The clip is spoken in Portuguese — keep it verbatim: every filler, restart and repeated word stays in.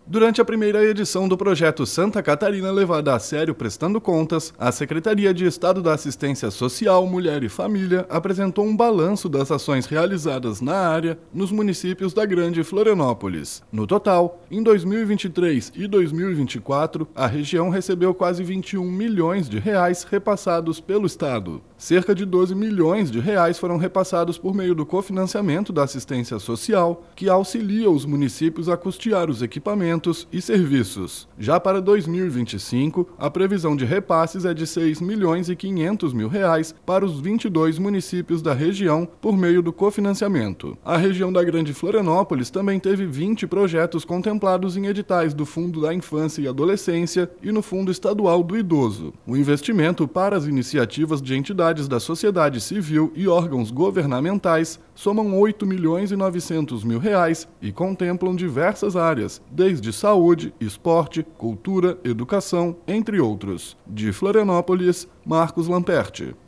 Durante a primeira edição do projeto Santa Catarina Levada a Sério Prestando Contas, a Secretaria de Estado da Assistência Social, Mulher e Família apresentou um balanço das ações realizadas na área nos municípios da Grande Florianópolis. No total, em dois mil e vinte e três e dois mil e vinte e quatro, a região recebeu quase vinte e um milhões de reais repassados pelo Estado. Cerca de doze milhões de reais foram repassados por meio do cofinanciamento da assistência social, que auxilia os municípios a custear os equipamentos e serviços. Já para dois mil e vinte e cinco, a previsão de repasses é de seis milhões e quinhentos mil reais para os vinte e dois municípios da região por meio do cofinanciamento. A região da Grande Florianópolis também teve vinte projetos contemplados em editais do Fundo da Infância e Adolescência e no Fundo Estadual do Idoso. O investimento para as iniciativas de entidades da sociedade civil e órgãos governamentais somam oito milhões e novecentos mil reais e contemplam diversas áreas, desde saúde, esporte, cultura, educação, entre outros. De Florianópolis, Marcos Lamperti.